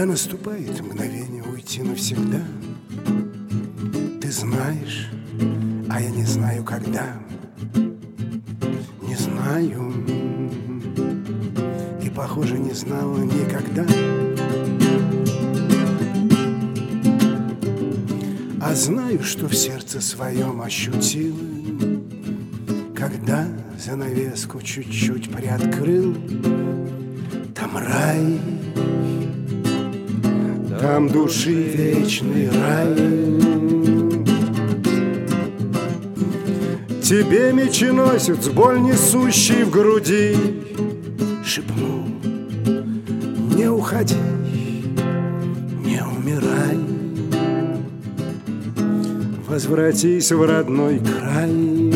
наступает мгновение уйти навсегда, ты знаешь, а я не знаю когда. Не знаю, и, похоже, не знала никогда. А знаю, что в сердце своем ощутил, когда занавеску чуть-чуть приоткрыл. Там рай, там души вечный рай. Тебе меченосец, боль несущий в груди, шепнул: не уходи, не умирай, возвратись в родной край.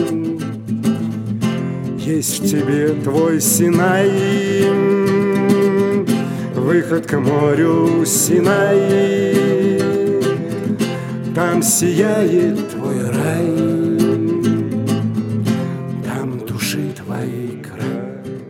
Есть в тебе твой Синай, выход к морю Синай. Там сияет твой рай, там души твоей край.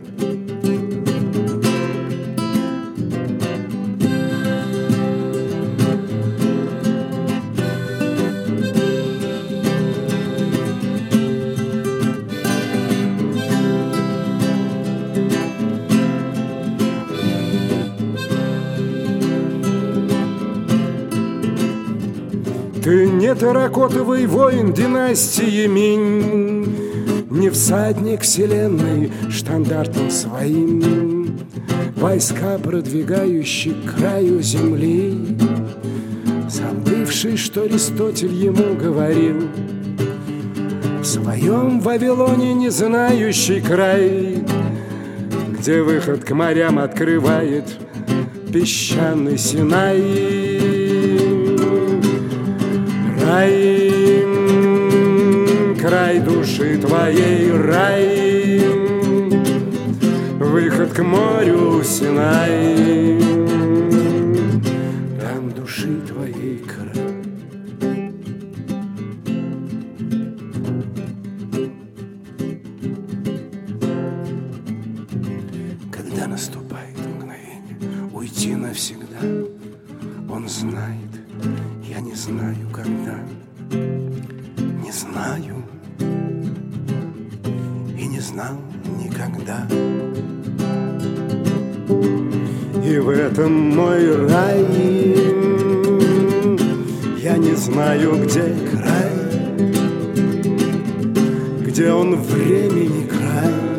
Ты не терракотовый воин династии Минь, не всадник вселенной штандартом своим, войска продвигающий к краю земли, забывший, что Аристотель ему говорил, в своем Вавилоне не знающий край, где выход к морям открывает песчаный Синай. Рай, край души твоей, рай, выход к морю Синай, там души твоей край. Когда наступает мгновение уйти навсегда, он знает, я не знаю, когда. Не знаю и не знал никогда. И в этом мой рай, я не знаю, где край, где он времени край.